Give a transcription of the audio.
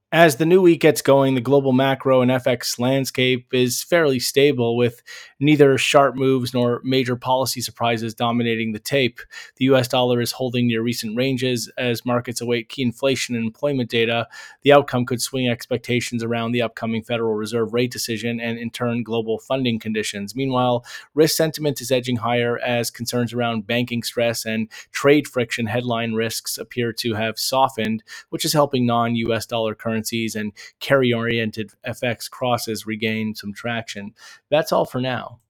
As the new week gets going, the global macro and FX landscape is fairly stable, with neither sharp moves nor major policy surprises dominating the tape. The US dollar is holding near recent ranges as markets await key inflation and employment data. The outcome could swing expectations around the upcoming Federal Reserve rate decision and, in turn, global funding conditions. Meanwhile, risk sentiment is edging higher as concerns around banking stress and trade friction headline risks appear to have softened, which is helping non US dollar currencies and carry oriented FX crosses regain some traction. That's all for now.